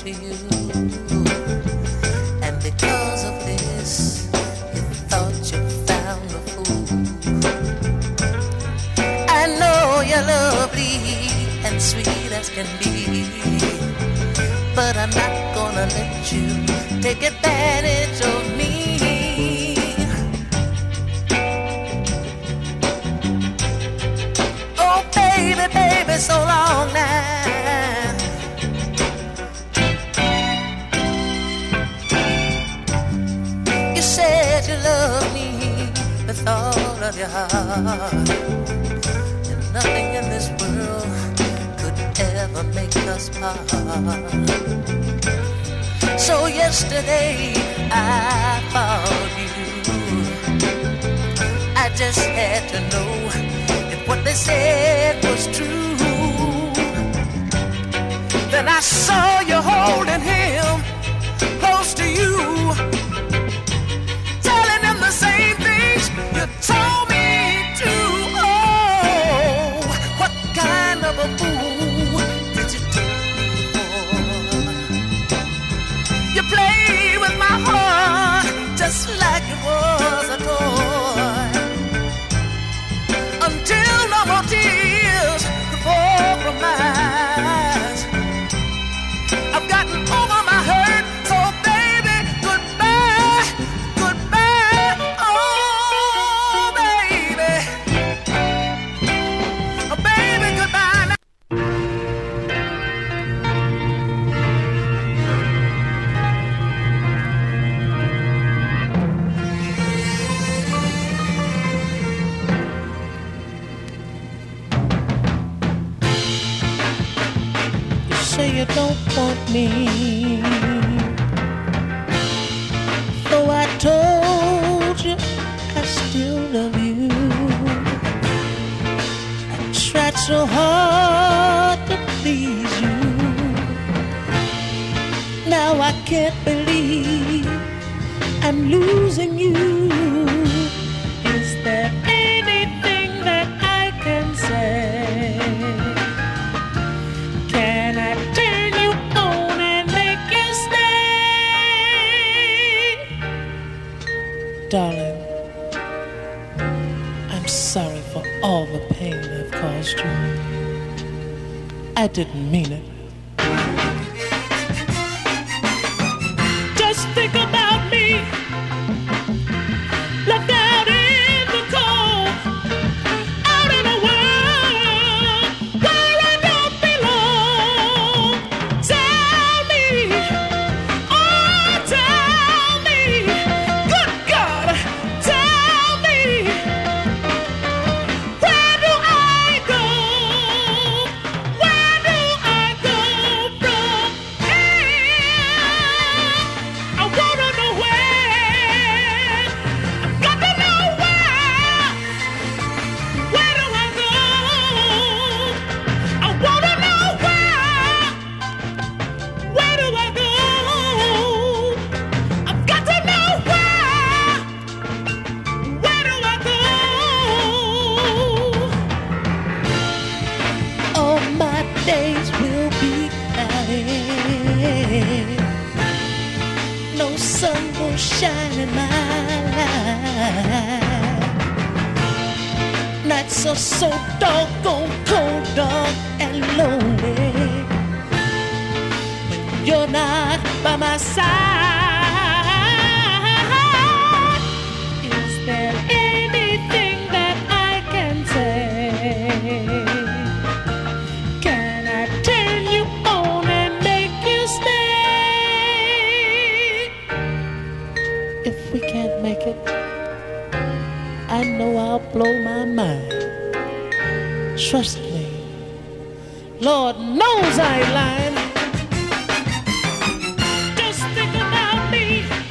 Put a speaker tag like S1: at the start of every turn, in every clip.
S1: to you. And because of this, you thought you found a fool. I know you're lovely and sweet as can be, but I'm not gonna let you take advantage of me. Oh baby, baby, so long now. You said you loved me with all of your heart, and nothing in this world could ever make us part. So yesterday I followed you. I just had to know if what they said was true. Then I saw you holding him close to you, telling him the same things you told me to. Oh, what kind of a fool did you take me for? You played with my heart just like it was a toy, until no more tears could fall from my eyes. I've gotten over my hurt, so baby, goodbye, goodbye, oh baby, oh baby, goodbye now. You say you don't want me, though I told you I still love you. I tried so hard to please you. Now I can't believe I'm losing you. Is there anything that I can say? Can I turn you on and make you stay? Darling, I'm sorry for all the pain I've caused you. I didn't mean it. Just think about me, left out in the cold, out in a world where I don't belong. Tell me, oh tell me, good God, tell me, where do I go? Where do I go from here? I wanna know where. I've got to know where. Where do I go? I wanna know where. Where do I go? I've got to know where. Where do I go? All my days will be cloudy. No sun will shine in my life. Nights are so doggone cold, dark and lonely when you're not by my side. Is there anything that I can say? Can I turn you on and make you stay? If we can't make it, I know I'll blow my mind. Trust me, Lord knows I ain't lying. Just think about me,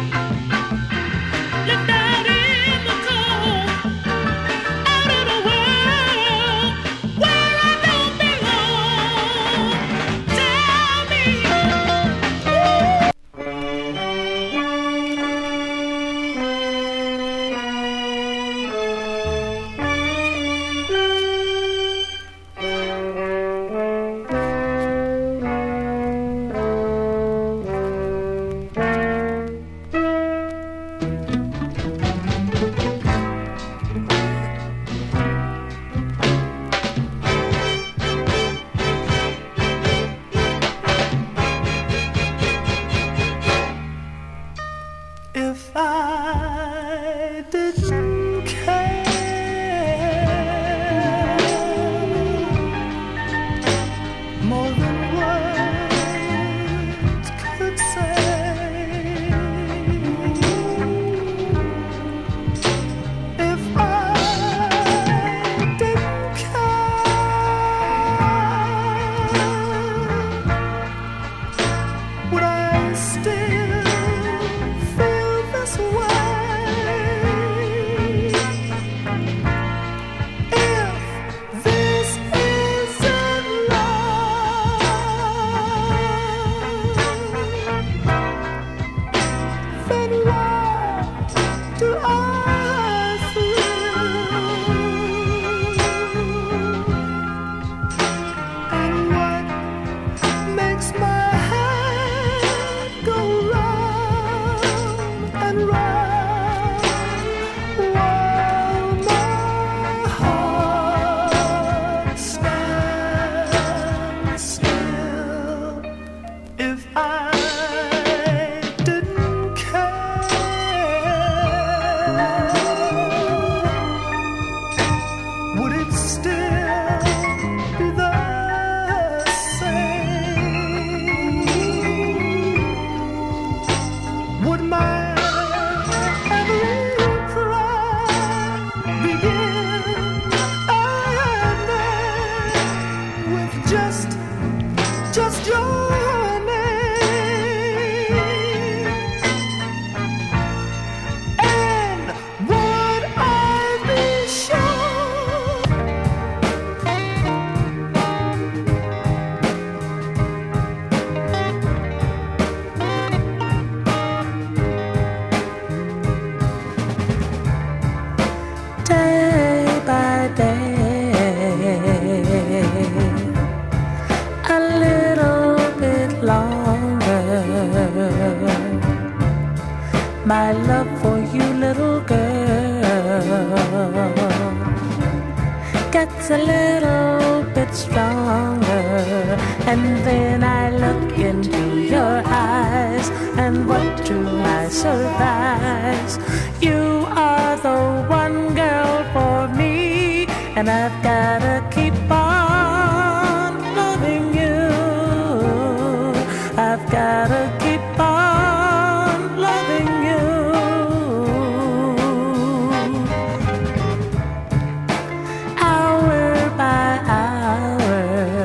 S1: left out in the cold, out in a world where I don't belong. Tell me,
S2: my love for you, little girl, gets a little bit stronger. And then I look into your eyes, and what to my surprise, you are the one girl for me, and I've gotta keep on loving you. I've gotta keep on loving you. Hour by hour,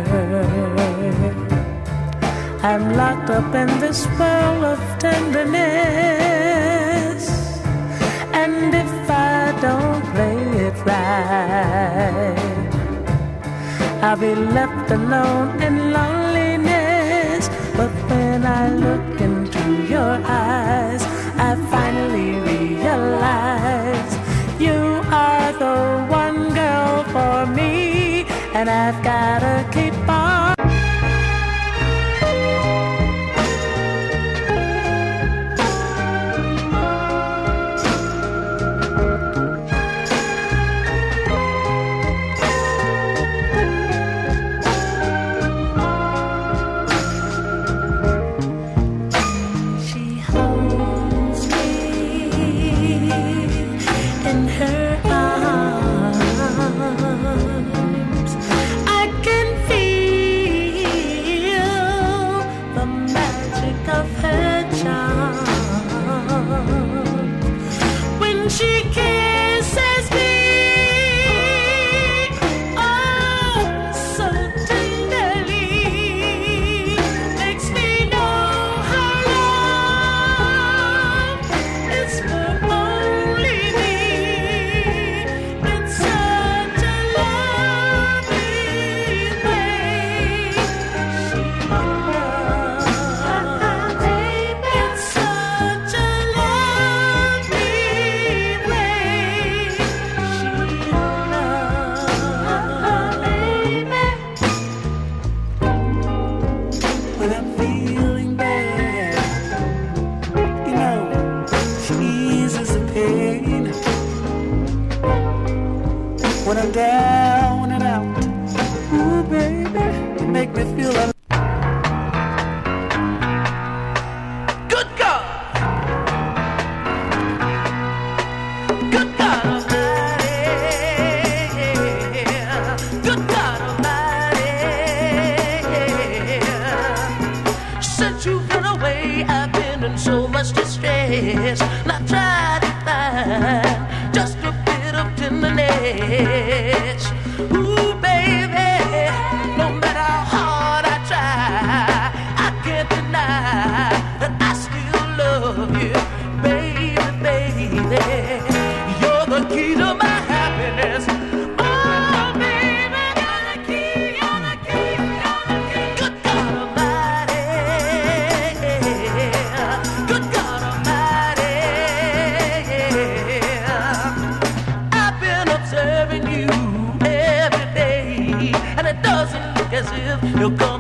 S2: I'm locked up in this world of tenderness, and if I don't play it right, I'll be left alone in loneliness. But when I look into your eyes, I finally realize you are the one girl for me, and I've gotta keep on. When I'm down and out, ooh baby, you make me feel alive. Good God, good God Almighty, good God Almighty. Since you've been away, I've been in so much distress, and I tried to find just a bit of tenderness. Ooh, baby, no matter how hard I try, I can't deny that I still love you, baby, baby. You're the key to my happiness. Oh, baby, you're the key, you're the key, you're the key. Good God Almighty, good God Almighty. I've been observing you every day, and it doesn't look as if you're gonna